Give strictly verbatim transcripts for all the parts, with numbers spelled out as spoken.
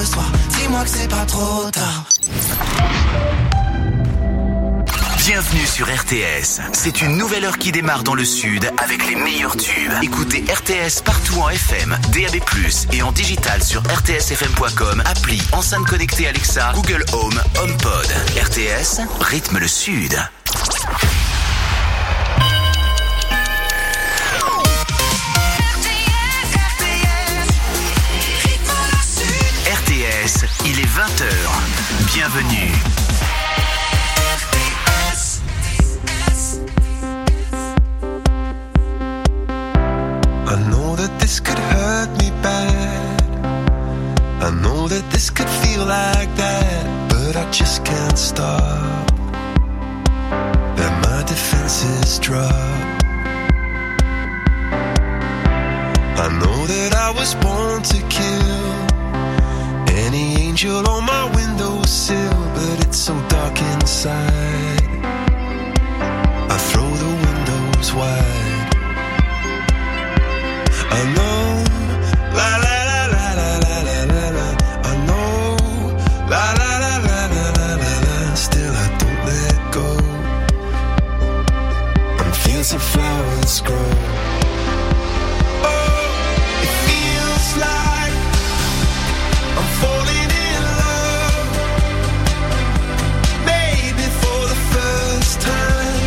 ce soir, dis-moi que c'est pas trop tard. Bienvenue sur R T S. C'est une nouvelle heure qui démarre dans le sud avec les meilleurs tubes. Écoutez R T S partout en F M, D A B plus, et en digital sur r t s f m point com, appli, enceinte connectée Alexa, Google Home, HomePod. R T S, rythme le sud. R T S, il est vingt heures. Bienvenue. I know that this could hurt me bad. I know that this could feel like that, but I just can't stop. Let my defenses drop. I know that I was born to kill any angel on my windowsill, but it's so dark inside. I throw the windows wide. I know, la la la la la la la la la. I know, la la la la la la la la. Still I don't let go. And fields of flowers grow. Oh, it feels like I'm falling in love. Maybe for the first time.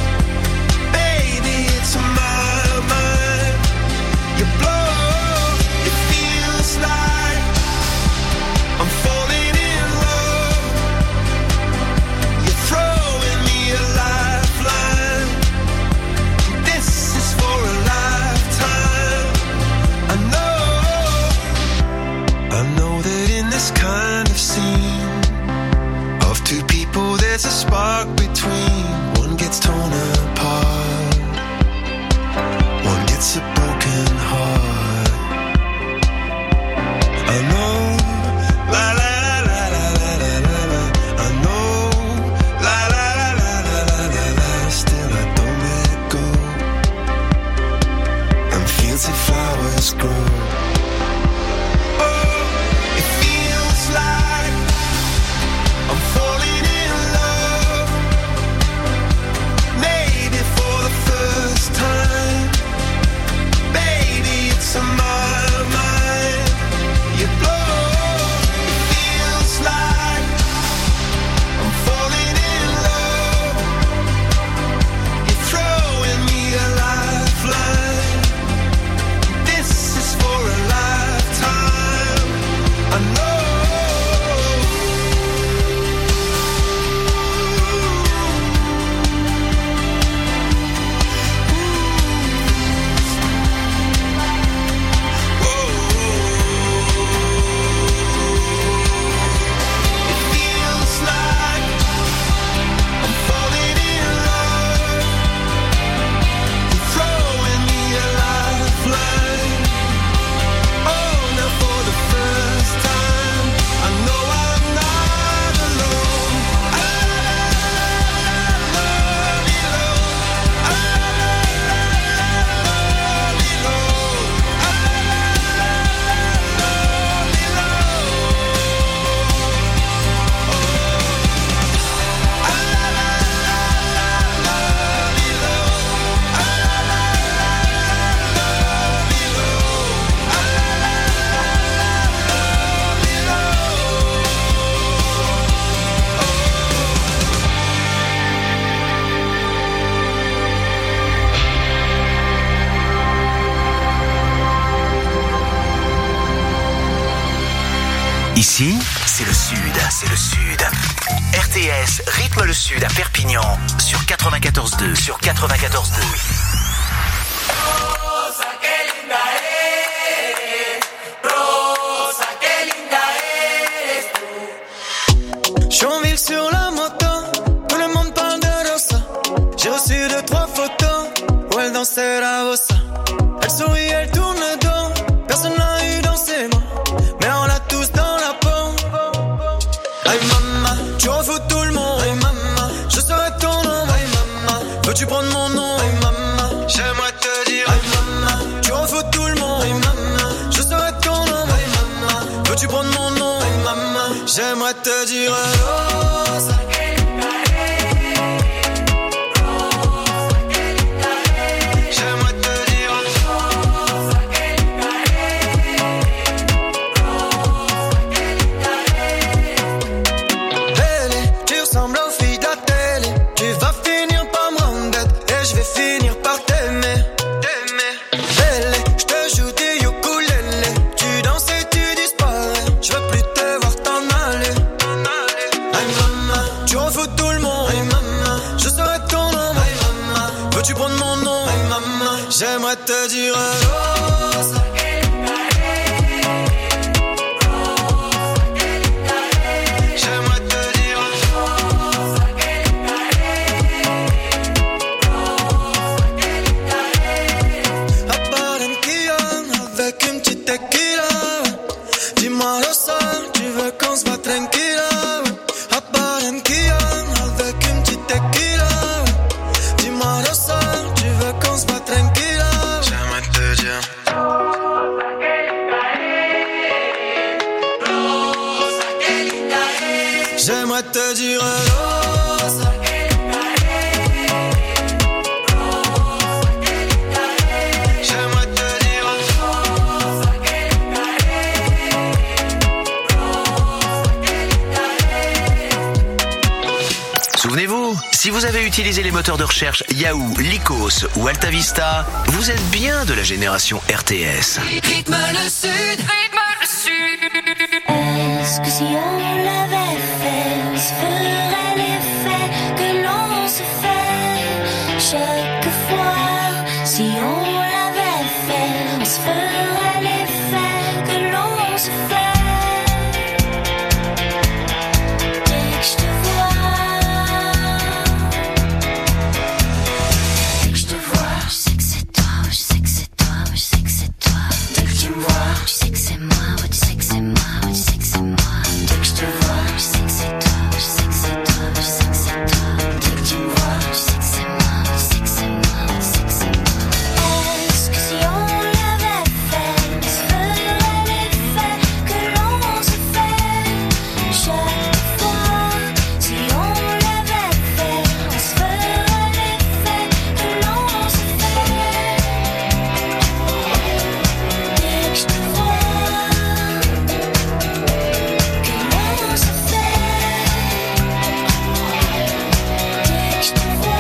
Baby, it's my mind. You blow, it feels like I'm falling in love. You're throwing me a lifeline. This is for a lifetime. I know, I know that in this kind of scene of two people there's a spark between. One gets torn apart, one gets a broken heart. I know, la la la la la la la la. I know, la la la la la la la la. Still I don't let go. And fields of flowers grow. Oh, it feels like I'm falling in love. Maybe for the first time. Baby, it's on my mind. You blow, it feels like I'm falling in love. You're throwing me a lifeline. This is for a lifetime. I know. Ici, c'est le sud, c'est le sud. R T S rythme le sud à Perpignan sur quatre-vingt-quatorze deux, sur quatre-vingt-quatorze deux. Rosa, qué linda eres. Rosa, qué linda eres tú. Chonville sur la moto, tout le monde parle de Rosa. J'ai reçu deux, trois photos où elle dansait la bossa. Elle sourit, elle tourne le dos, personne n'a eu dans ses mains, mais on l'a tous dans la peau. Aïe maman, tu refous tout le monde. Aïe maman, je serai ton nom. Aïe maman, veux-tu prendre mon nom? Aïe maman, te dire Rosa. J'aimerais te dire Rosa. J'aimerais te dire Rosa. À Barranquilla, avec une petite tequila. Dis-moi Rosa, tu veux qu'on se voit tranquilla. À Barranquilla, avec une petite tequila. Dis-moi Rosa, tu veux qu'on se voit tranquilla. J'aimerais te dire Rosa. J'aimerais te dire Rosa. Souvenez-vous, si vous avez utilisé les moteurs de recherche Yahoo, Lycos ou AltaVista, vous êtes bien de la génération R T S. Rythme le Sud, rythme le Sud. Est-ce que si on l'avait fait, se ferait l'effet que l'on se fait chaque fois? Si on l'avait fait, on se ferait l'effet que l'on se fait. Dès que je te vois, dès que je te vois, je sais que c'est toi, je sais que c'est toi, je sais que c'est toi. Dès que tu me vois, tu sais que c'est moi, tu sais que c'est moi, tu sais que c'est moi. Dès que je te vois, je sais que c'est toi, je sais que c'est toi, je sais que c'est toi. Dès que tu me vois, je sais que c'est moi, je sais que c'est moi, je sais que c'est moi. Est-ce que si on l'avait fait, on se ferait l'effet que l'on se fait chaque fois? Si on l'avait fait, on se ferait l'effet que l'on se fait. Dès que je te vois, que l'on se fait. Dès que je te vois,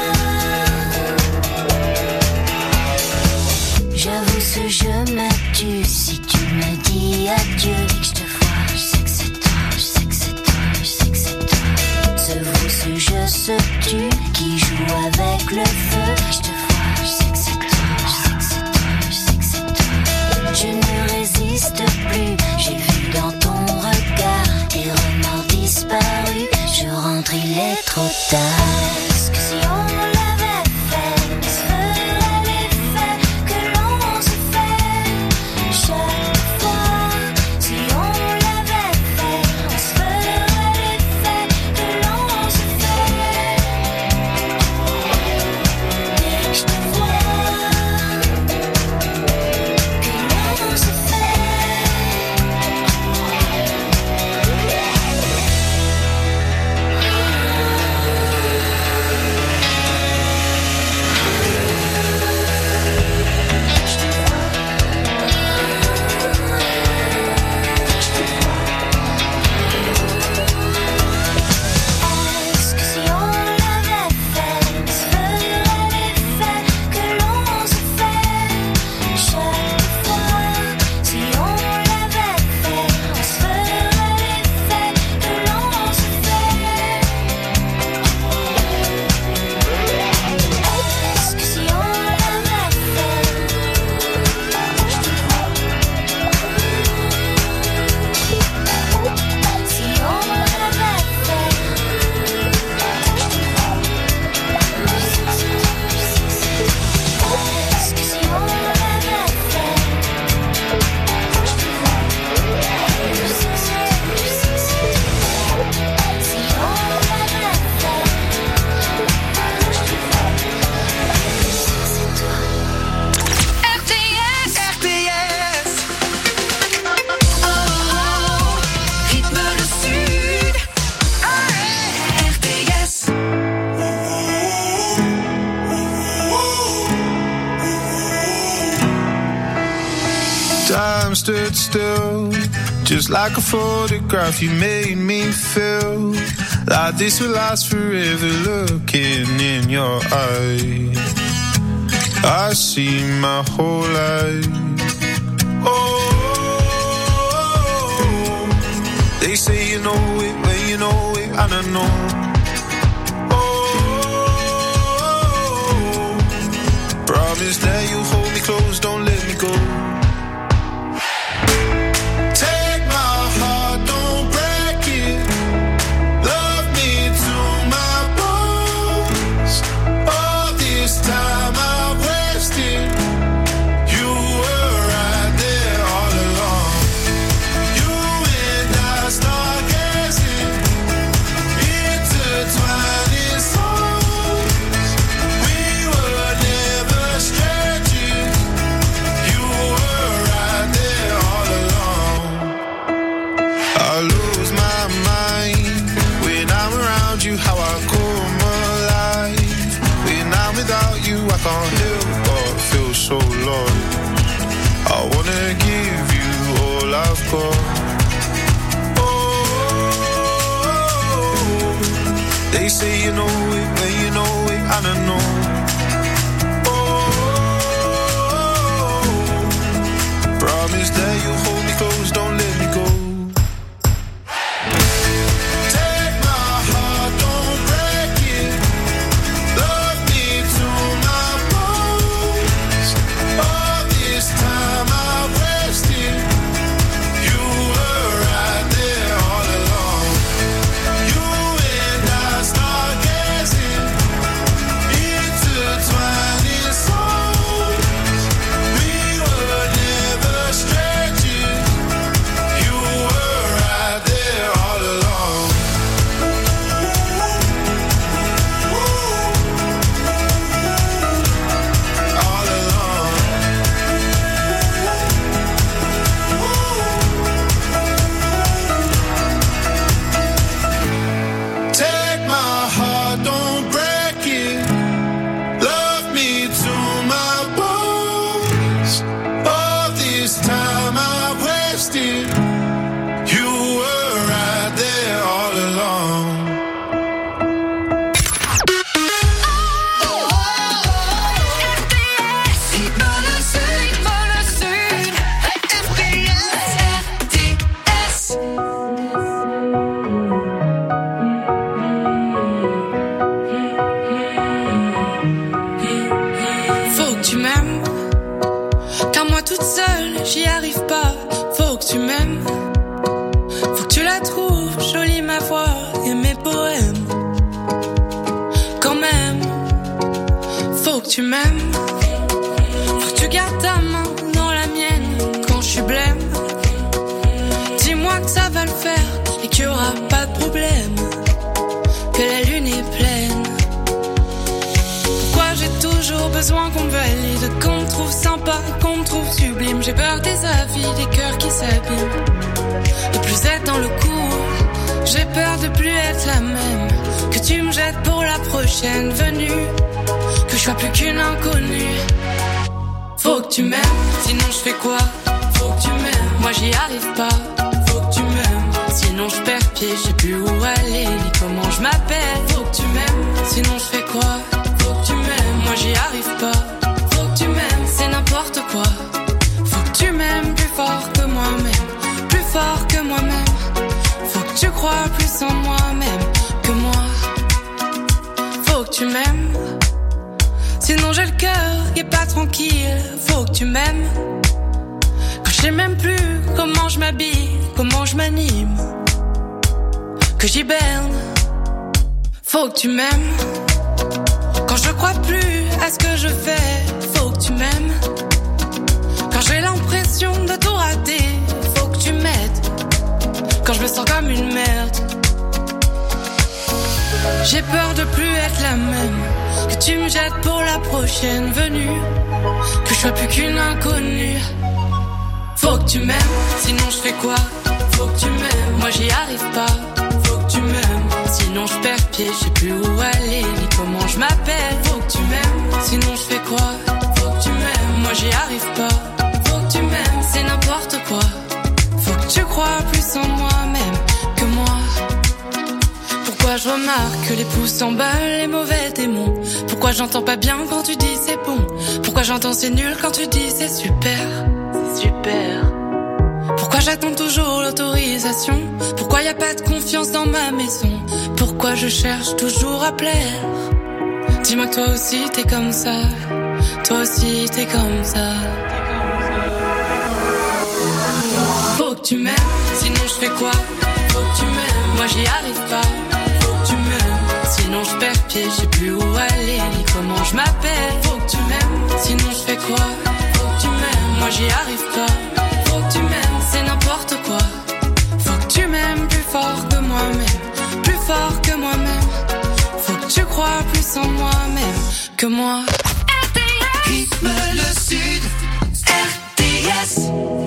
j'avoue ce jeu me tue. Si tu me dis adieu, dès que je te vois, je sais que c'est toi, je sais que c'est toi, je sais que c'est toi. Ce vous, ce jeu se tue, qui joue avec le feu. Dès que je te vois, je sais que c'est toi, je sais que c'est toi, je sais que c'est toi. Je ne résiste plus, j'ai vu dans ton regard tes remords disparus. Je rentre, il est trop tard. Est-ce que si on l'avait fait, on se ferait l'effet que l'on se fait chaque fois? Si on l'avait fait, on se ferait l'effet que l'on se fait. Dès que je te vois, que l'on se fait. Time stood still, just like a photograph. You made me feel like this will last forever. Looking in your eyes, I see my whole life. Oh, they say you know it, when you know it, and I know. Oh, promise that you hold me close, don't let me go. Can't help but feel so lost. I wanna give you all I've got. Oh, they say you know it, when you know it, and I know. Oh, promise that you hold me close, don't let me go. Tu m'aimes, faut que tu gardes ta main dans la mienne quand je suis blême. Dis-moi que ça va le faire et qu'il y aura pas de problème, que la lune est pleine. Pourquoi j'ai toujours besoin qu'on me valide, qu'on me trouve sympa, qu'on me trouve sublime. J'ai peur des avis, des cœurs qui s'abîment, de plus être dans le coup. J'ai peur de plus être la même, que tu me jettes pour la prochaine venue, que je sois plus qu'une inconnue. Faut que tu m'aimes, sinon je fais quoi? Faut que tu m'aimes, moi j'y arrive pas. Faut que tu m'aimes, sinon je perds pied, je sais plus où aller, ni comment je m'appelle. Faut que tu m'aimes, sinon je fais quoi? Faut que tu m'aimes, moi j'y arrive pas. Faut que tu m'aimes, c'est n'importe quoi. Faut que tu m'aimes plus fort que moi-même, plus fort que moi-même. Faut que tu crois plus en moi-même que moi. Faut que tu m'aimes, sinon j'ai le cœur qui est pas tranquille. Faut que tu m'aimes, que je sais même plus comment je m'habille, comment je m'anime, que j'hiberne. Faut que tu m'aimes, quand je crois plus à ce que je fais. Faut que tu m'aimes, quand j'ai l'impression de tout rater. Faut que tu m'aides, quand je me sens comme une merde. J'ai peur de plus être la même, que tu me jettes pour la prochaine venue, que je sois plus qu'une inconnue. Faut que tu m'aimes, sinon je fais quoi? Faut que tu m'aimes, moi j'y arrive pas. Faut que tu m'aimes, sinon je perds pied, je sais plus où aller, ni comment je m'appelle. Faut que tu m'aimes, sinon je fais quoi? Faut que tu m'aimes, moi j'y arrive pas. Faut que tu m'aimes, c'est n'importe quoi? Faut que tu crois plus en moi-même que moi. Pourquoi je remarque que les pouces s'emballent, les mauvais démons? Pourquoi j'entends pas bien quand tu dis c'est bon? Pourquoi j'entends c'est nul quand tu dis c'est super? C'est super. Pourquoi j'attends toujours l'autorisation? Pourquoi y a pas de confiance dans ma maison? Pourquoi je cherche toujours à plaire? Dis-moi que toi aussi t'es comme ça. Toi aussi t'es comme ça. Faut que tu m'aimes, sinon je fais quoi? Faut que tu m'aimes, moi j'y arrive pas. Faut que tu m'aimes, sinon je perds pied, je sais plus où aller ni comment je m'appelle. Faut que tu m'aimes, sinon je fais quoi? Faut que tu m'aimes, moi j'y arrive pas. Faut que tu m'aimes, c'est n'importe quoi. Faut que tu m'aimes plus fort que moi-même, plus fort que moi-même. Faut que tu crois plus en moi-même que moi. R T S Rythme le Sud, R T S.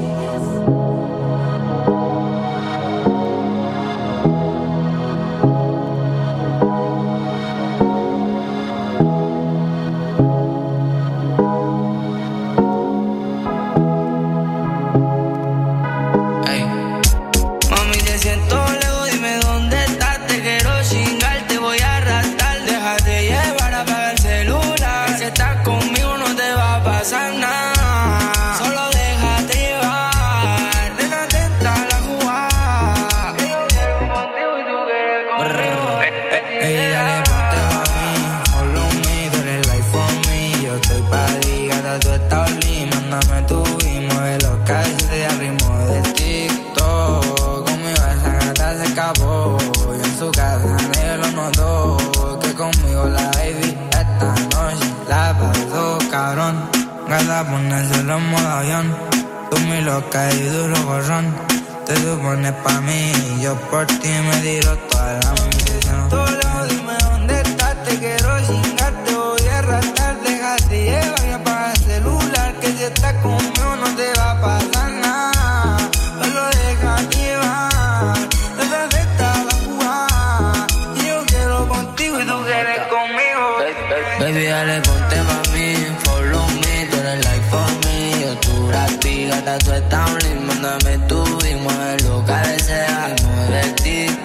Ponérselo en modo avión. Tú muy loca y duro gorrón. Te supones pa' mí y yo por ti me tiro toda la misión. Tú lejos, dime dónde estás. Te quiero chingar, te voy a arrastrar. Déjate llevar y apaga el celular. Que si estás conmigo no te va a pasar nada. Solo déjate llevar. Esa fiesta va a jugar. Y yo quiero contigo y tú quieres conmigo. Baby, dale, ponte pa' mí. Follow me, tú eres like for me. Yo tu rapi, gata, tú estás un link. Mándame tu y mueve lo que deseas. Mueve el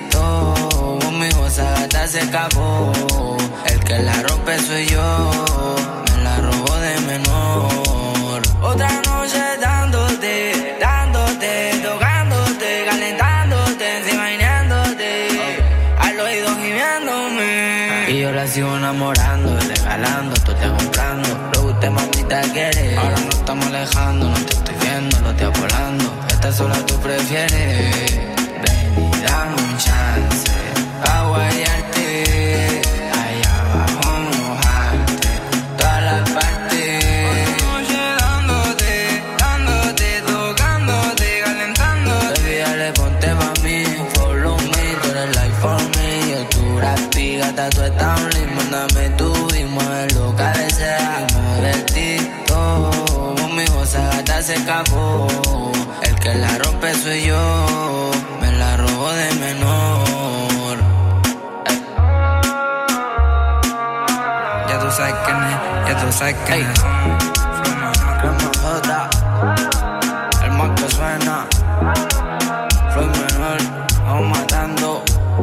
TikTok. Conmigo esa gata se escapó. El que la rompe soy yo. Me la robó de menor. Otra noche dándote, dándote, tocándote, calentándote, enseñándote. Al oído gimiéndome. Y yo la sigo enamorando, regalando, tú te comprando. Lo que usted mamita quiere. Ahora no estamos alejando, no te estoy viendo, lo estoy volando. Esta sola tú prefieres. Ven y dame un chance pa' guayarte. Allá abajo mojarte todas las partes. Otra noche dándote, dándote, tocándote, calentándote. Baby, dale, ponte pa' mí, follow me. Tú eres like for me. Yo tu rapi, gata, tú estás un link. Mándame tú y mueve lo que deseas. Mueve el TikTok. Conmigo esa gata se escapó. El que la rompe soy yo. Me la robó de menor. Ey. Ya tú sabes quién es, ya tú sabes quién es. El más que suena. Floyd menor, vamos matando.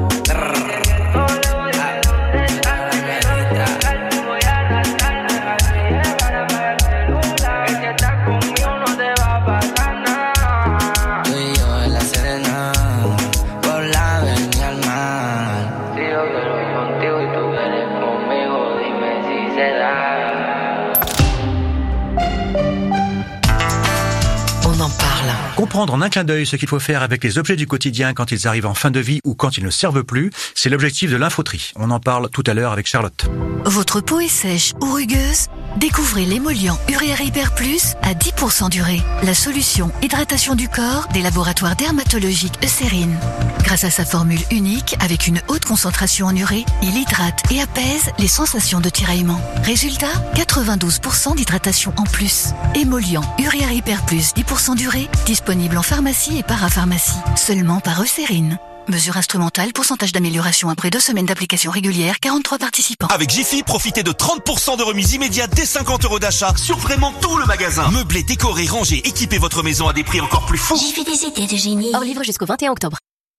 Comprendre en un clin d'œil ce qu'il faut faire avec les objets du quotidien quand ils arrivent en fin de vie ou quand ils ne servent plus, c'est l'objectif de l'infotri. On en parle tout à l'heure avec Charlotte. Votre peau est sèche ou rugueuse? Découvrez l'émollient Urea Repair Plus à dix pour cent durée. La solution hydratation du corps des laboratoires dermatologiques Eucérine. Grâce à sa formule unique avec une haute concentration en urée, il hydrate et apaise les sensations de tiraillement. Résultat, quatre-vingt-douze pour cent d'hydratation en plus. Émollient Urea Repair Plus dix pour cent durée, disponible en pharmacie et parapharmacie. Seulement par Eucérine. Mesure instrumentale, pourcentage d'amélioration après deux semaines d'application régulière, quarante-trois participants. Avec Jiffy, profitez de trente pour cent de remise immédiate dès cinquante euros d'achat sur vraiment tout le magasin. Meublé, décoré, rangé, équipez votre maison à des prix encore plus fous. Jiffy, des idées de génie. Hors livre jusqu'au vingt et un octobre.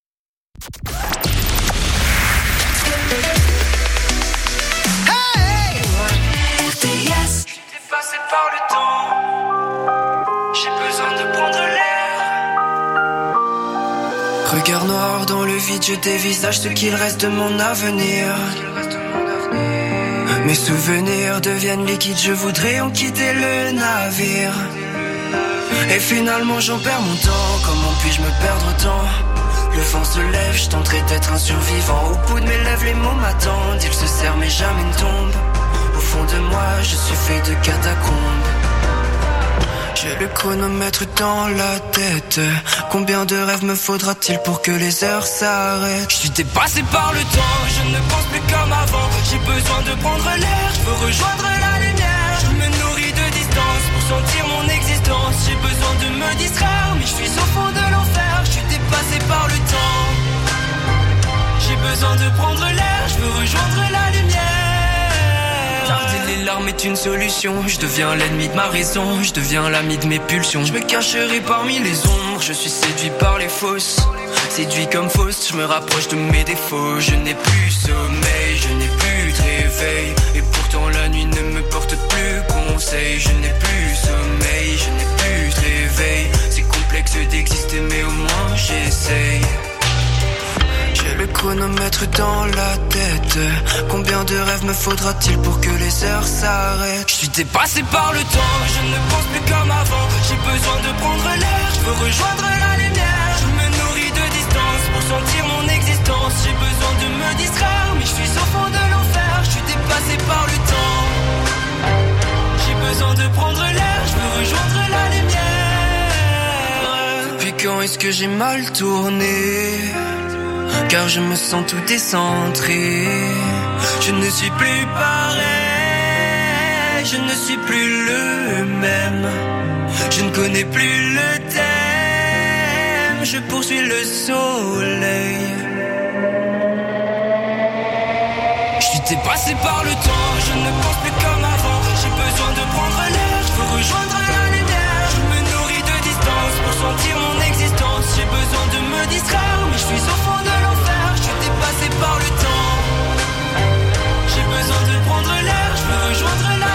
Hey! R T S. J'étais passé par le temps. J'ai besoin de prendre l'air. Regard noir dans le vide, je dévisage ce qu'il reste de mon avenir. Mes souvenirs deviennent liquides, je voudrais en quitter le navire. Et finalement j'en perds mon temps, comment puis-je me perdre autant? Le vent se lève, je tenterai d'être un survivant. Au bout de mes lèvres, les mots m'attendent, ils se serrent mais jamais ne tombent. Au fond de moi, je suis fait de catacombes. J'ai le chronomètre dans la tête. Combien de rêves me faudra-t-il pour que les heures s'arrêtent? Je suis dépassé par le temps, je ne pense plus comme avant. J'ai besoin de prendre l'air, je veux rejoindre la lumière. Je me nourris de distance pour sentir mon existence. J'ai besoin de me distraire, mais je suis au fond de l'enfer. Je suis dépassé par le temps. J'ai besoin de prendre l'air, je veux rejoindre la lumière. Garder les larmes est une solution. Je deviens l'ennemi de ma raison, je deviens l'ami de mes pulsions. Je me cacherai parmi les ombres, je suis séduit par les fausses. Séduit comme fausse, je me rapproche de mes défauts. Je n'ai plus sommeil, je n'ai plus de réveil. Et pourtant la nuit ne me porte plus conseil. Je n'ai plus sommeil, je n'ai plus de réveil. C'est complexe d'exister mais au moins j'essaye. J'ai le chronomètre dans la tête. Combien de rêves me faudra-t-il pour que les heures s'arrêtent? Je suis dépassé par le temps, je ne pense plus comme avant. J'ai besoin de prendre l'air, je veux rejoindre la lumière. Je me nourris de distance pour sentir mon existence. J'ai besoin de me distraire, mais je suis au fond de l'enfer. Je suis dépassé par le temps. J'ai besoin de prendre l'air, je veux rejoindre la lumière. Depuis quand est-ce que j'ai mal tourné? Car je me sens tout décentré. Je ne suis plus pareil, je ne suis plus le même. Je ne connais plus le thème, je poursuis le soleil. Je suis dépassé par le temps, je ne pense plus comme avant. J'ai besoin de prendre l'air, je veux rejoindre la lumière. Je me nourris de distance pour sentir mon existence. J'ai besoin de me distraire, mais je suis au fond de l'enfer. Je suis dépassé par le temps. J'ai besoin de prendre l'air, je veux rejoindre la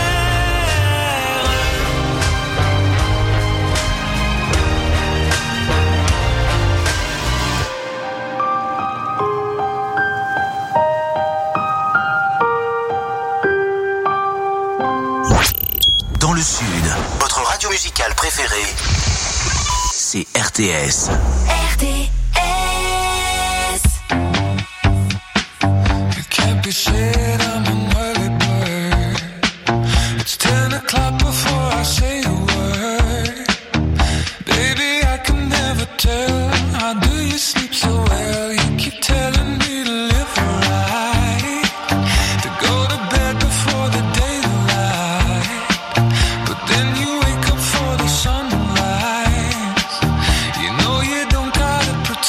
Dans le Sud, votre radio musicale préférée, c'est R T S. R T S. You can't be shit, I'm an early bird. It's ten o'clock before I say a word. Baby, I can never tell. How do you sleep so well? You keep telling me to live right, to go to bed before the daylight. But then you wake up for the sunrise. You know you don't gotta pretend.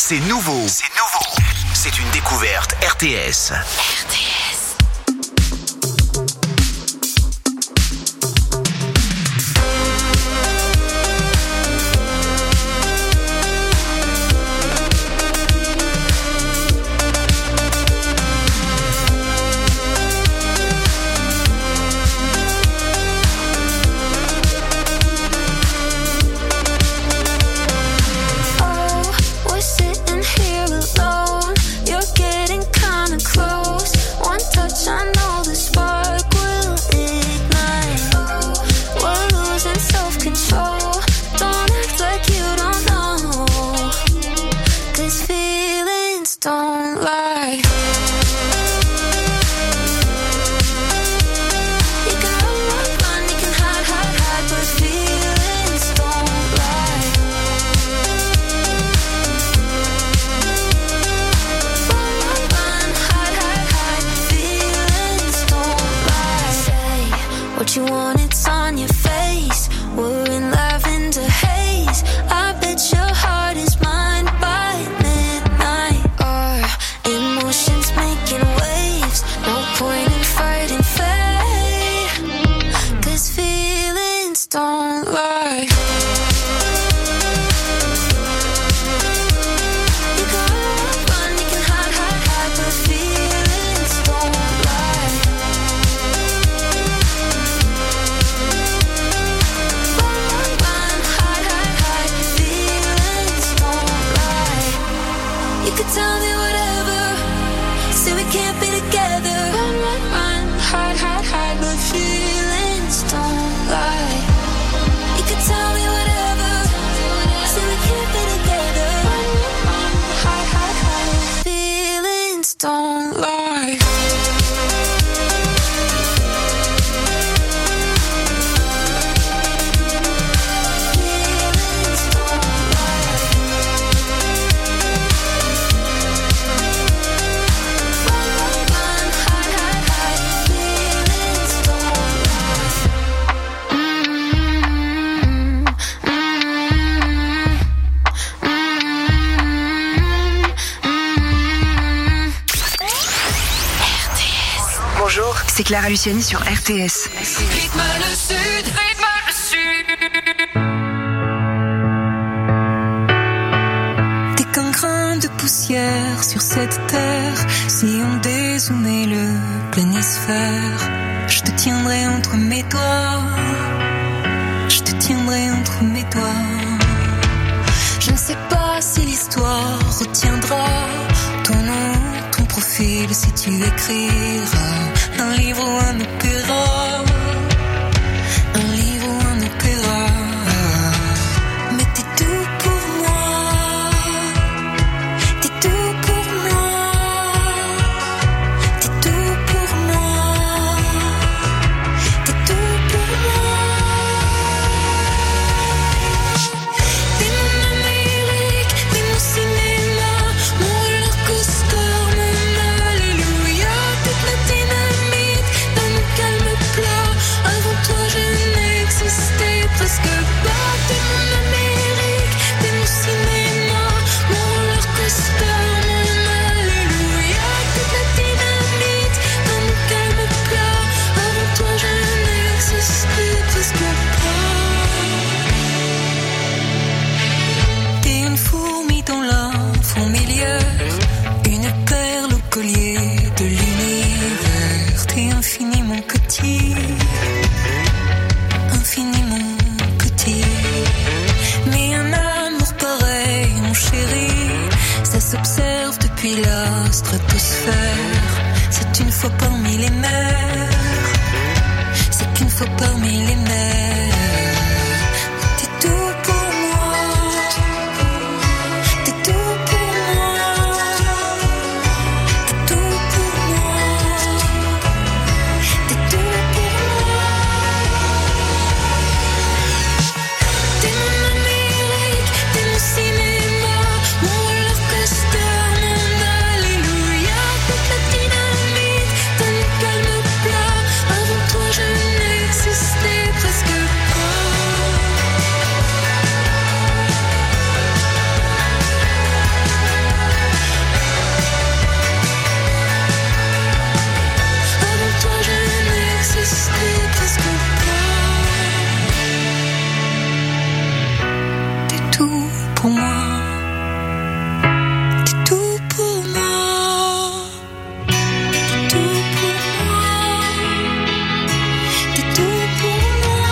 c'est nouveau. C'est nouveau. C'est une découverte R T S. R T S. C'est Clara Luciani sur R T S. Rythme le sud, rythme le sud. T'es qu'un grain de poussière sur cette terre. Si on dézoomait le planisphère, je te tiendrai entre mes doigts. Je te tiendrai entre mes doigts. Je ne sais pas si l'histoire retiendra ton nom, ton profil, si tu écriras un livre ou un opéra, un livre ou un opéra. Mais t'es tout pour moi, t'es tout pour moi, t'es tout pour moi, t'es tout pour moi. T'es mon Amérique, t'es mon cinéma, mon roller coaster, mon alléluia, toute la dynamite dans mon calme plat. Avant toi je n'existais presque pas. T'es mon Amérique, t'es mon cinéma, mon roller coaster, mon alléluia, toute la dynamite dans mon calme plat. Avant toi je n'existais presque pas. T'es une fourmi dans la fourmilière, une perle au collier de l'univers. T'es infiniment petit, infiniment petit. Mais un amour pareil, mon chéri, ça s'observe depuis la stratosphère. C'est une fois parmi les mers, c'est qu'une fois parmi les mers. T'es tout pour moi, t'es tout pour moi, t'es tout pour moi, t'es tout pour moi. T'es mon Amérique, t'es mon cinéma, mon roller coaster, mon alléluia, toute la dynamite dans mon calme plat. Avant toi je n'existais presque pas. pour moi. T'es tout pour moi. T'es tout pour moi. T'es tout pour moi.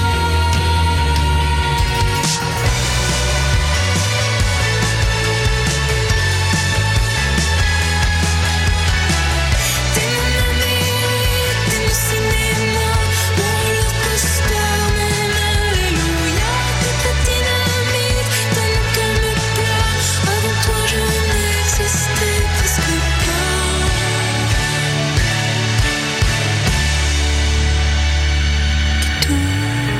T'es mon ami, t'es mon cinéma, mon roller coaster, mon alléluia. T'es ta dynamite, ton calme plat. Avant toi je n'existais presque pas. T'es tout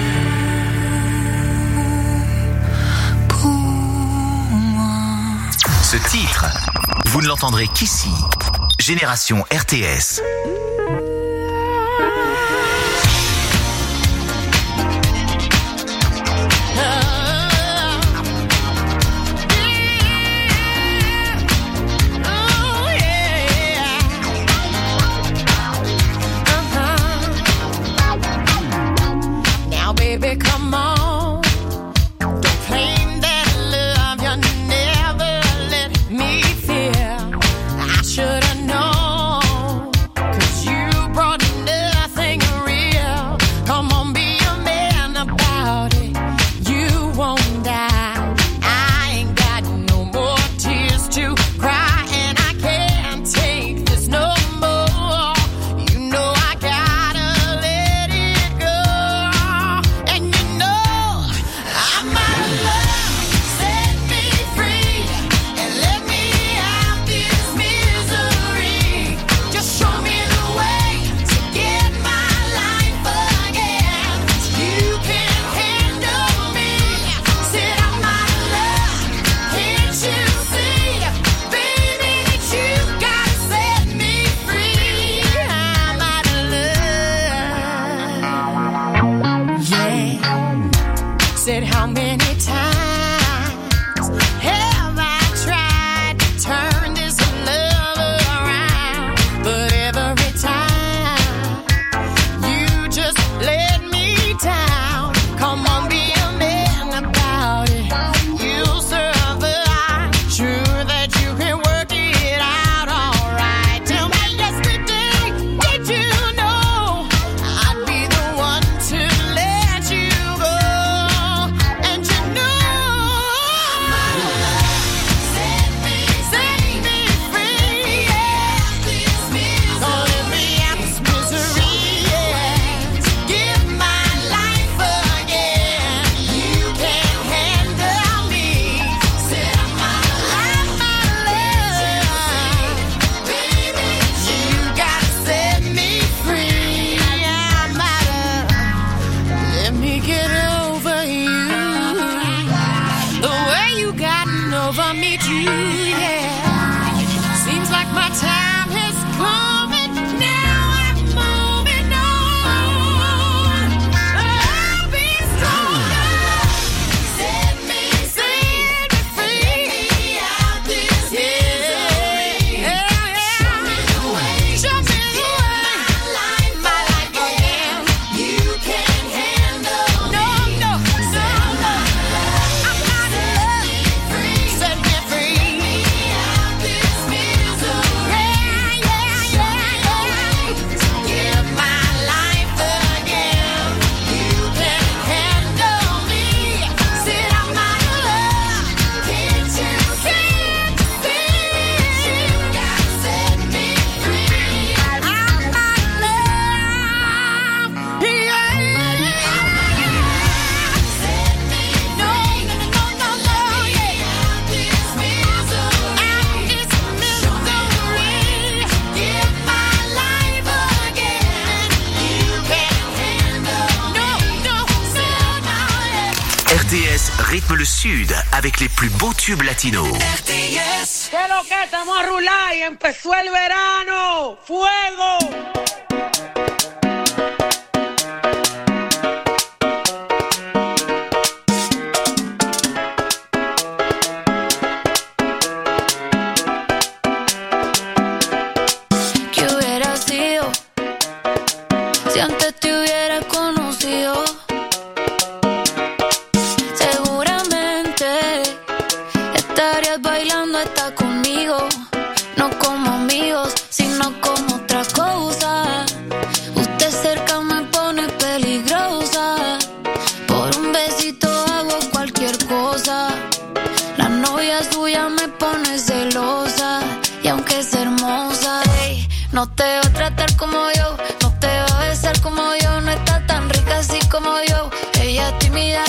pour moi. Ce titre, vous ne l'entendrez qu'ici. Génération R T S. Now, baby, come on. Don't claim that love you never let me feel. I should've known, 'cause you brought nothing real. Come on, be a man about it. You won't die. I ain't got no more tears to cry, and I can't take this no more. You know I gotta let it go. And you know I'm out of love. Set me free and let me out this misery. Just show me the way to get my life again. You can handle me. Said I'm out of love. Can't you see, baby, that you gotta set me free? I'm out of love. Yeah. Said how many times have I tried to turn this love around? But every time you just let me down. Come on, be a man about it. You'll survive. Sure that you can work it out alright. Tell me yesterday, did you know I'd be the one to let you go? And you know I'm out of love. Set me, set me free. Yeah, this misery. Don't let me out this misery. Yeah, to give my life again. You can't handle me. Said I'm out of love. Baby, you gotta set me free. I'm out of. Let me get over you. The way you gotten over me too, yeah. Seems like my time has come and now I'm moving on. I'll be stronger. Set me, set me free. Out this misery. Yeah, yeah. Show me the way. Show me the way. My life, my life again. You can't handle no, no, so no. I'm out of love. Set me free. Out this misery. Yeah, yeah, yeah, yeah. To give my life again. You can't handle me. Said I'm out of love. Can't you see? You gotta set me free. I'm out of love. Yeah. Set me free. No, no, no, no, yeah. Out this misery. Out this misery. Give my life again. You can't handle no, no, so no, yeah. R T S rythme le Sud avec les plus beaux tubes latinos. R T S. ¿Qué lo que? Estamos a rular y empezó el verano. ¡Fuego! ¿Qué hubiera sido si antes te hubiera conocido? Seguramente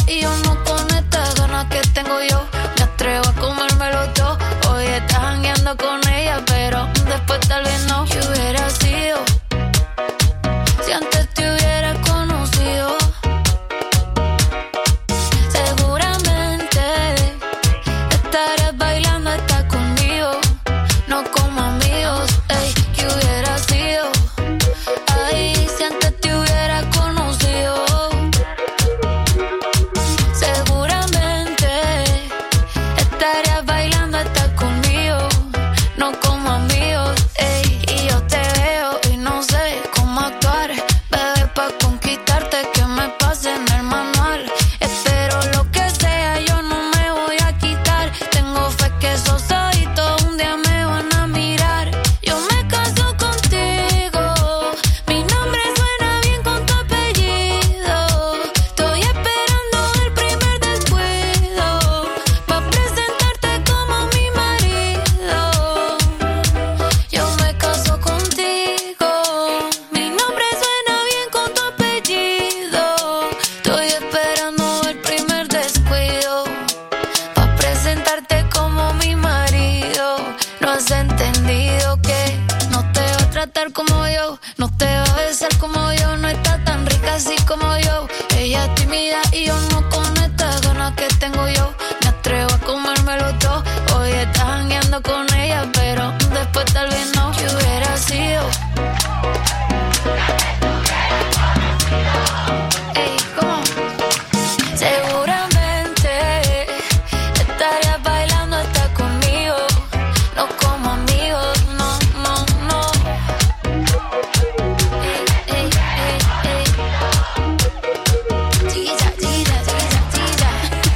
y yo no con estas ganas que tengo yo. Me atrevo a comérmelo todo. Hoy estás jangueando con ella, pero después tal vez no. ¿Qué hubiera sido si antes te hubiera conocido? Seguramente estarías bailando, estás conmigo, no como amigos. Ey, ¿qué hubiera sido? Ay, si antes te hubiera conocido. Seguramente estarías bailando, estás conmigo, no como amigos. Ey, y yo te veo y no sé cómo actuar, bebé, pa' conquistarte, que me pase en el manual. Espero lo que sea, yo no me voy a quitar. Tengo fe que esos ojitos un día me van a mirar. Yo me caso contigo, mi nombre suena bien con tu apellido. Estoy esperando el primer descuido pa' presentarte como mi marido. Yo me caso contigo, mi nombre suena bien con tu apellido. Estoy esperando el primer descuido pa' presentarte como mi marido. No has entendido que no te va a tratar como yo, no te va a besar como yo, no está tan rica así como yo. Ella es tímida y yo no con estas ganas que tengo yo. Me atrevo a comérmelo todo. Hoy estás jangueando con ella, pero después tal vez no. ¿Qué hubiera sido? Ey, ¿cómo? Seguramente estarías bailando, estás conmigo, no como amigos, no, no, no. Ey, ey, ey, ey. Chiquilla, chiquilla, chiquilla, chiquilla.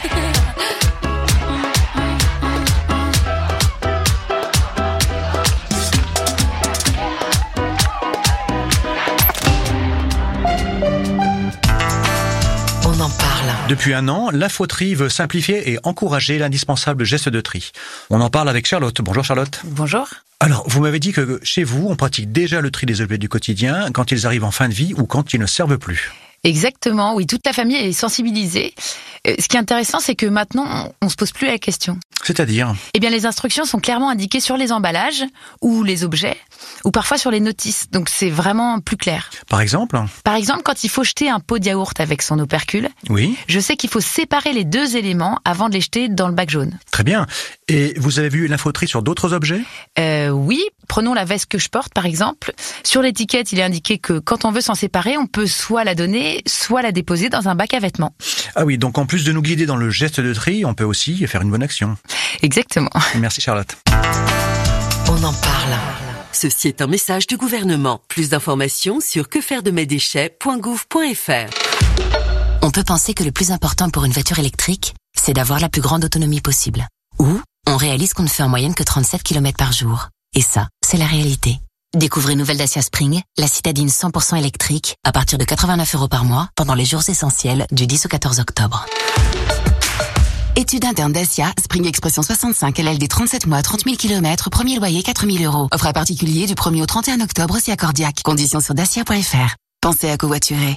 On en parle. Depuis un an, l'infoterie veut simplifier et encourager l'indispensable geste de tri. On en parle avec Charlotte. Bonjour Charlotte. Bonjour. Alors, vous m'avez dit que chez vous, on pratique déjà le tri des objets du quotidien quand ils arrivent en fin de vie ou quand ils ne servent plus. Exactement, oui, toute la famille est sensibilisée. Euh, Ce qui est intéressant, c'est que maintenant, on se pose plus la question. C'est-à-dire? Eh bien, les instructions sont clairement indiquées sur les emballages ou les objets, ou parfois sur les notices. Donc, c'est vraiment plus clair. Par exemple? Par exemple, quand il faut jeter un pot de yaourt avec son opercule, Oui. je sais qu'il faut séparer les deux éléments avant de les jeter dans le bac jaune. Très bien. Et vous avez vu l'infoterie sur d'autres objets? Euh, oui, prenons la veste que je porte, par exemple. Sur l'étiquette, il est indiqué que quand on veut s'en séparer, on peut soit la donner, soit la déposer dans un bac à vêtements. Ah oui, donc en plus de nous guider dans le geste de tri, on peut aussi faire une bonne action. Exactement. Merci Charlotte. On en parle. Ceci est un message du gouvernement. Plus d'informations sur quefairedemesdéchets point gouv point fr. On peut penser que le plus important pour une voiture électrique, c'est d'avoir la plus grande autonomie possible. Ou, on réalise qu'on ne fait en moyenne que trente-sept kilomètres par jour. Et ça, c'est la réalité. Découvrez nouvelle Dacia Spring, la citadine cent pour cent électrique, à partir de quatre-vingt-neuf euros par mois, pendant les jours essentiels du dix au quatorze octobre. Étude interne Dacia, Spring Expression soixante-cinq, L L D trente-sept mois, trente mille kilomètres, premier loyer quatre mille euros. Offre à particulier du premier au trente et un octobre si accordiaque. Conditions sur dacia point fr. Pensez à covoiturer.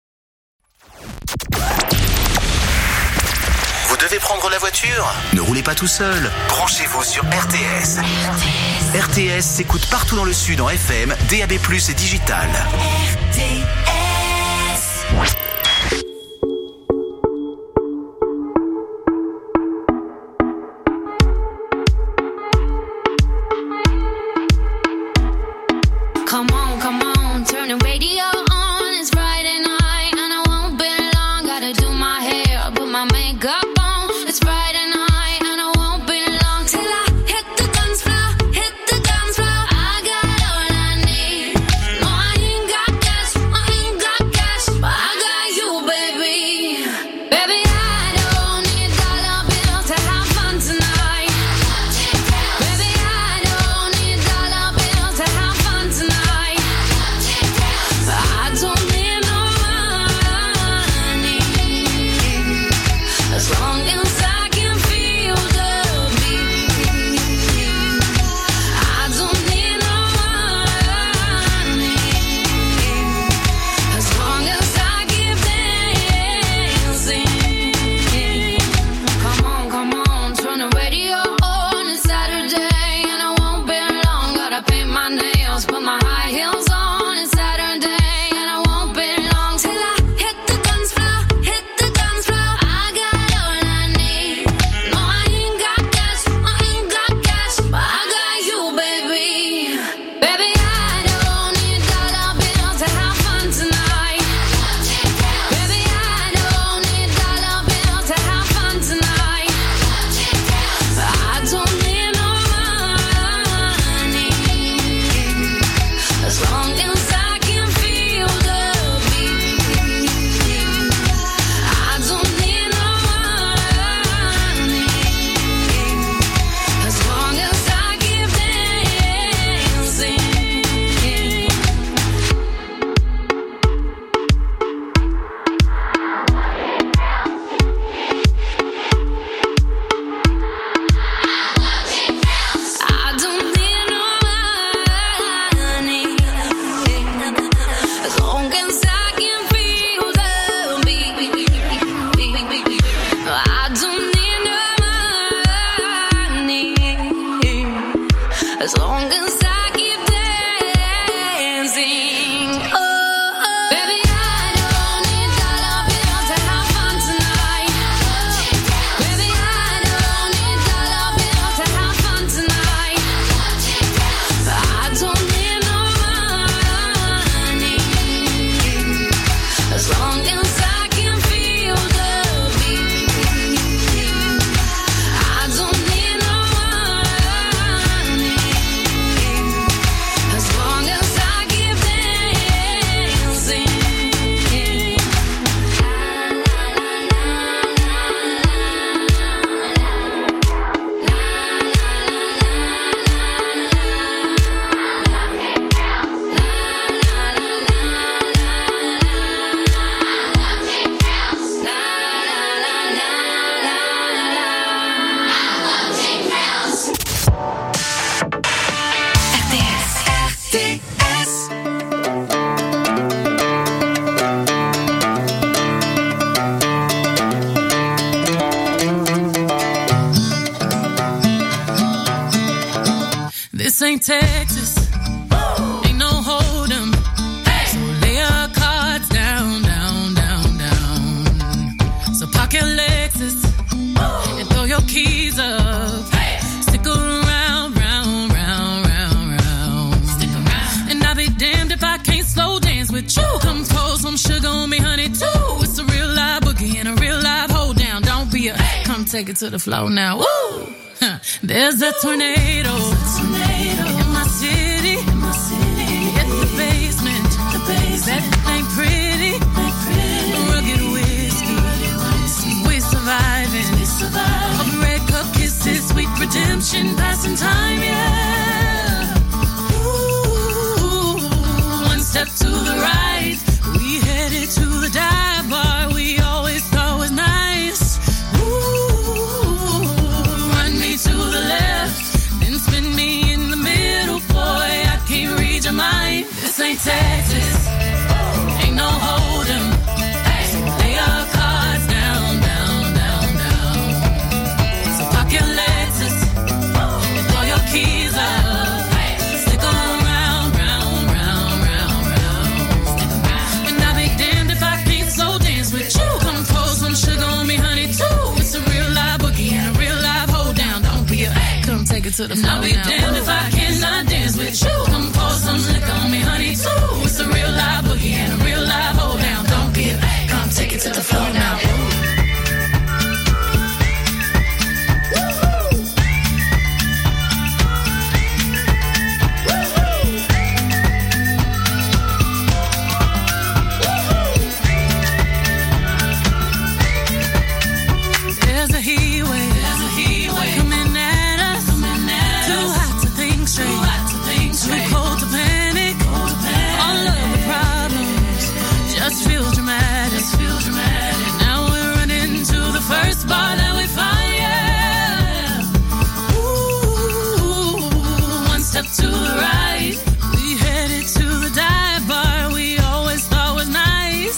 Vous devez prendre la voiture? Ne roulez pas tout seul. Branchez-vous sur R T S. R T S s'écoute partout dans le sud en F M, D A B plus, et digital. R T S. Come on, come on, turn the radio on. It's Friday night and I won't be long. Gotta do my hair, put my makeup on. It's Friday night and I won't be long till I hit the dance floor, hit the dance floor. I got all I need. No, I ain't got cash, I ain't got cash, but I got you, baby. Baby, I don't need dollar bills to have fun tonight. Baby, I don't need dollar bills to have fun tonight. I don't need no money as long ain't Texas. Ain't no hold 'em. So lay your cards down, down, down, down. So park your Lexus and throw your keys up. Stick around, round, round, round, round. Stick around. And I'll be damned if I can't slow dance with you. Come pour some sugar on me, honey, too. It's a real live boogie and a real live hold down. Don't be a come take it to the floor now. Woo! There's a tornado, tornado in my city, in my city. Hit the basement, the basement. That ain't pretty, ain't pretty. Rugged whiskey, whiskey. We surviving, we surviving. Of red cup kisses, sweet redemption, passing time, yeah. Ooh, one step to the right, we headed to the dive bar. We always thought was nice. To the left, then spin me in the middle, boy. I can't read your mind. This ain't Texas, ain't no hold 'em. So lay your cards down, down, down, down. So park your Lexus and throw your keys up. Stick around, round, round, round, round. And I'll be damned if I can't slow dance with you. Come pour some sugar on me, honey, too. It's a real live boogie and a real live hold down. Don't be a come take it to the floor. I'll be now. Damned if I cannot dance with you. Come pour some liquor on me, honey, too. It's a real live boogie and a real live hold down. Don't be a come take it to the floor now. There's a heat wave, there's a heat wave coming at us, coming at too us. Hot to think straight, too hot to think straight, too cold to panic, cold to panic. All of the problems just feel dramatic, just feel dramatic. Now we're running to the first bar that we find, yeah. Ooh, one step to the right, we headed to the dive bar we always thought was nice.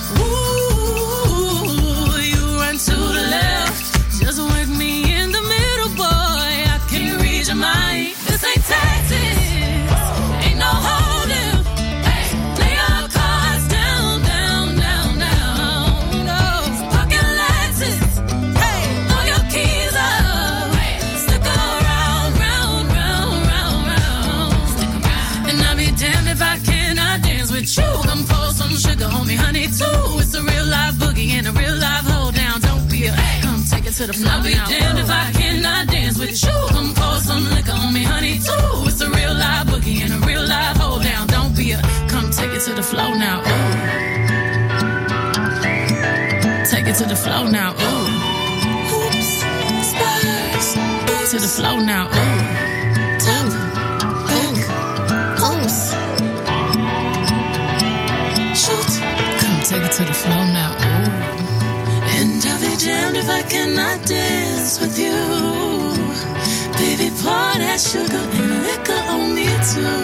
Ooh, you run to the left, just work me in the middle, boy. I can't read your mind. This ain't Texas, ain't no holding. Lay your cards down, down, down, down. No, park your Lexus, hey, throw your keys up. Stick around, round, round, round, round. Stick around. And I'll be damned if I cannot dance with you. Come pour some sugar on me, honey, too. It's a real live boogie and a real live hold down. Don't be a come take it to the floor. I'll be now. Damned if I cannot dance with you. Come pour some liquor on me, honey, too. It's a real live boogie and a real live hold down. Don't be a come take it to the floor now. Ooh. Take it to the floor now. Ooh. Oops, Spurs. To the floor now. Ooh. Tap, back, close. Shoot. Come take it to the floor now. Ooh. And I'll be damned if I cannot dance with you. Baby, pour that sugar and liquor on me too.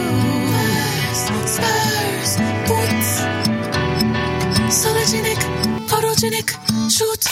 Spurs, boots, sologenic, photogenic, shoot.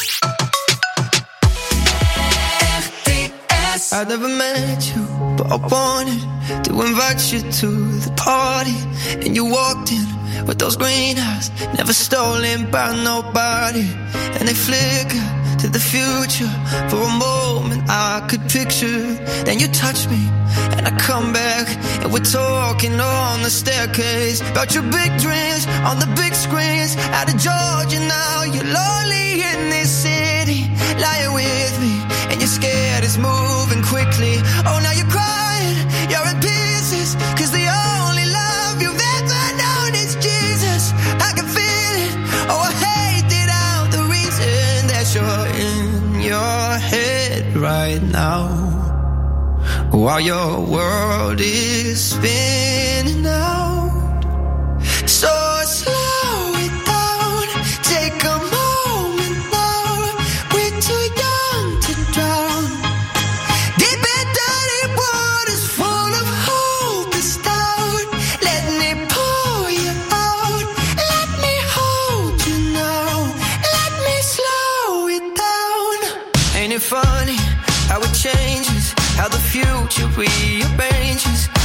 I never met you, but I wanted to invite you to the party. And you walked in with those green eyes, never stolen by nobody. And they flicker to the future. For a moment I could picture. Then you touch me and I come back, and we're talking on the staircase about your big dreams on the big screens. Out of Georgia now, you're lonely in this city, lying with me, and you're scared it's moving quickly. Oh, now you're crying, you're in pieces, cause the only love you've ever known is Jesus. I can feel it, oh I hate it out, the reason that you're in your head right now, while your world is spinning out. So slow it down, take a moment now, we're too young to drown. Deep and dirty waters full of hope is down. Let me pour you out, let me hold you now, let me slow it down. Ain't it funny how it changes, how the future rearranges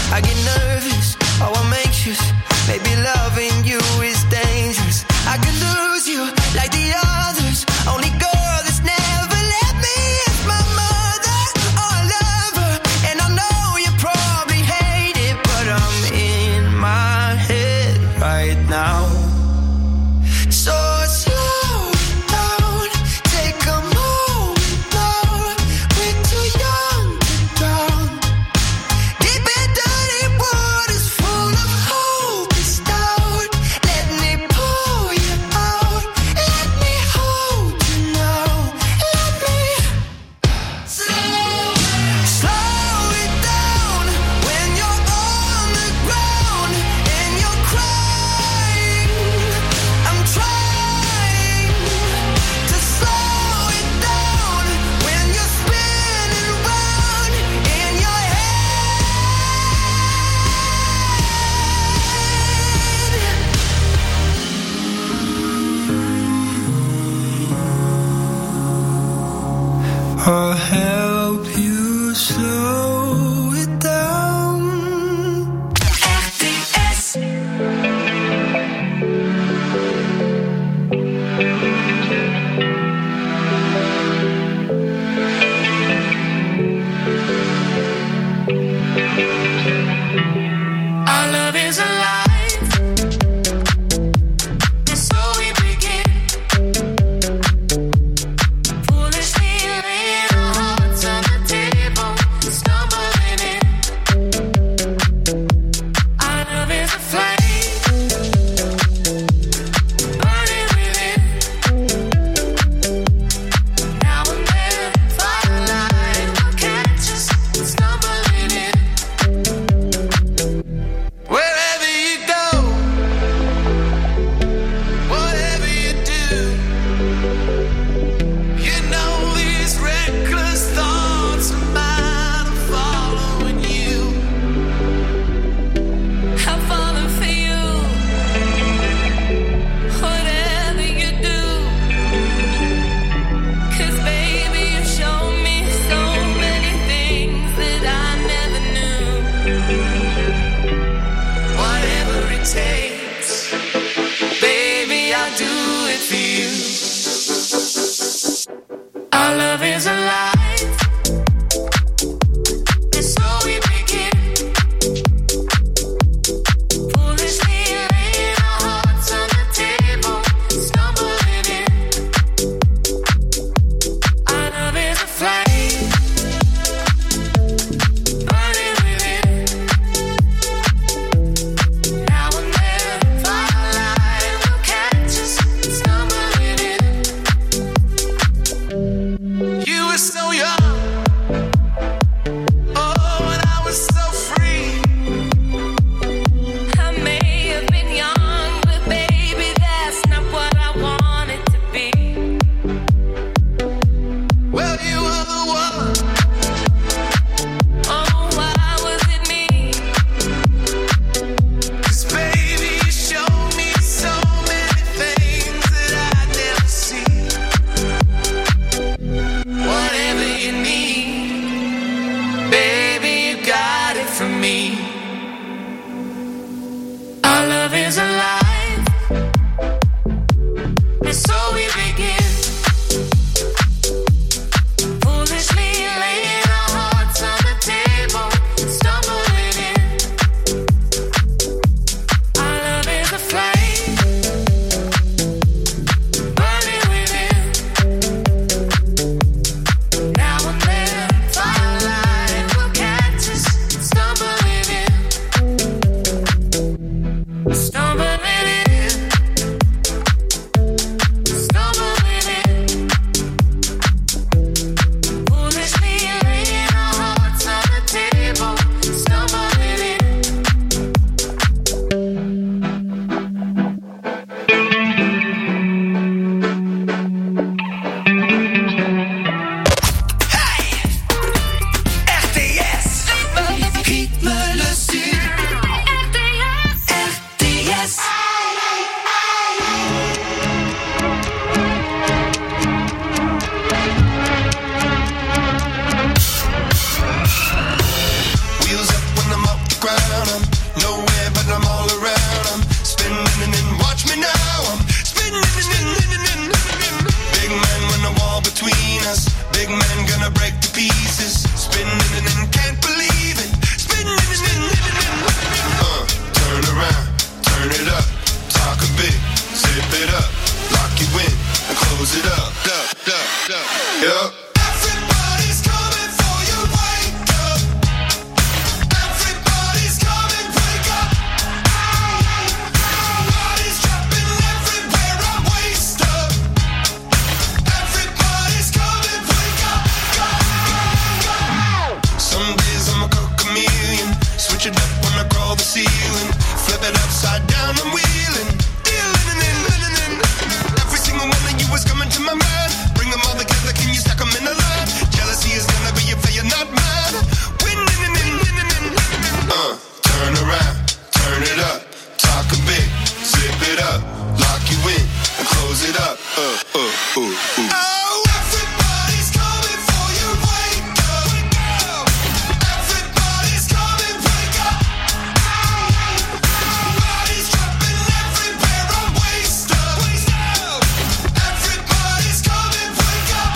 I get nervous, oh I'm anxious. Maybe loving you is dangerous. I could lose you like the others. Only girl that's never let me is my mother. Oh, I love her, and I know you probably hate it, but I'm in my head right now. So slow down, take a moment now. We're too young to drown. Deep and dirty waters full of hope is down. Let me pull you out. Let me hold you now. Let me slow, slow it down when you're on the ground and you're crying. I'm trying to slow it down when you're spinning round in your head. I'll help you slow it down. R T S. Our love is alive, and so we begin. Foolishly laying our hearts on the table, stumble man gonna break to pieces. Spinning and can't believe it. Spinning and uh, turn around, turn it up, talk a bit, zip it up, lock you in and close it up, up, up, up. Yup. Everybody's coming for you, wake up. Everybody's coming, wake up. Bodies dropping everywhere, I'm waist up. Everybody's coming, wake up. Some days I'm a chameleon, switch it up when I crawl the ceiling, flip it upside down, I'm wheeling, dealing and in, living in. Every single one of you is coming to my mind. Bring them all together, can you stack them in a line? Jealousy is gonna be if you're not mine. Winning and in, winning and uh, turn around, turn it up, talk a bit, zip it up, lock you in and close it up. Uh, uh, uh, uh. Oh, everybody's coming for you, wake up. Everybody's coming, wake up. Bodies dropping everywhere, I'm waist up. Everybody's coming, wake up.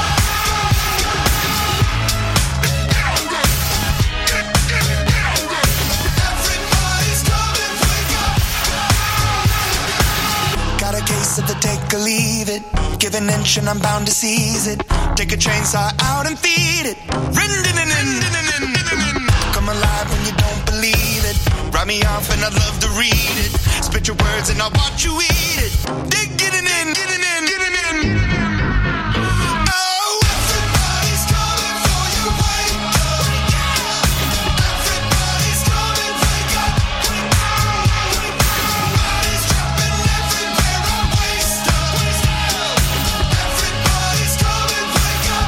Everybody's coming, wake up. Got a case of the take or leave it. Give an inch and I'm bound to seize it. Take a chainsaw out and feed it. Come alive when you don't believe it. Write me off and I'd love to read it. Spit your words and I'll watch you eat it. Dig getting in, getting in, getting in. Oh, everybody's coming for you, wake up. Everybody's coming, wake up. Bodies dropping everywhere, I'm waist up. Everybody's coming, wake up.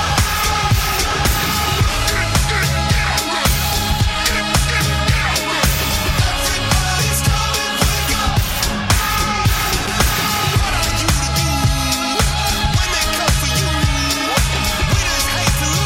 Everybody's coming, wake up. What are you to do when they come for you? Winners hate to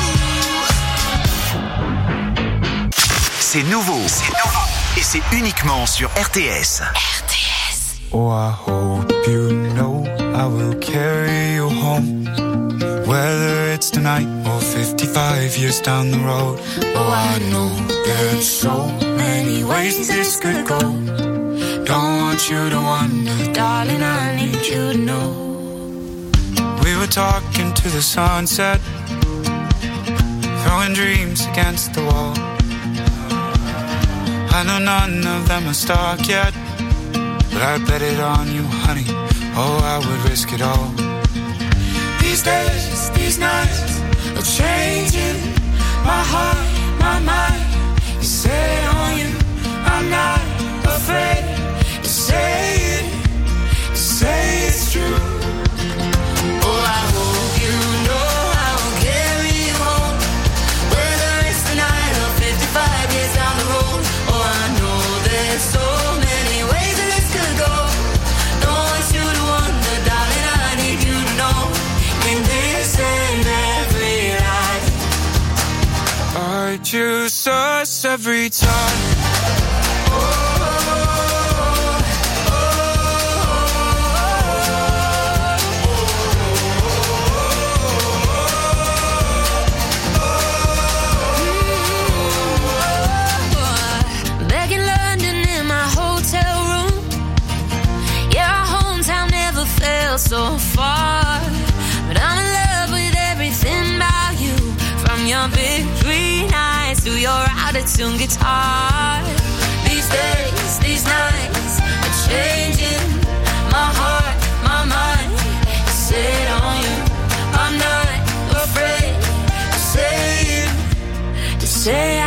lose. C'est nouveau. C'est nouveau. Et c'est uniquement sur R T S. Oh, I hope you know I will carry you home, whether it's tonight or fifty-five years down the road. Oh, I know there's so many ways this could go. Don't want you to wonder, darling, I need you to know. We were talking to the sunset, throwing dreams against the wall. I know none of them are stuck yet, but I bet it on you, honey. Oh, I would risk it all. These days, these nights are changing my heart, my mind is set on you. I'm not afraid to say it, to say it's true. Oh, I hope you know I will carry you home, whether it's tonight or fifty-five years down the road. Oh, I know there's so many ways that this could go. Don't want you to wonder, darling, I need you to know. In this and every life, I choose us every time. Back in London in my hotel room, yeah, our hometown never felt so far. But I'm in love with everything about you, from your big green eyes to your out-of-tune guitar. These days, these nights are changing my heart, my mind is set on you. I'm not afraid to say it, to say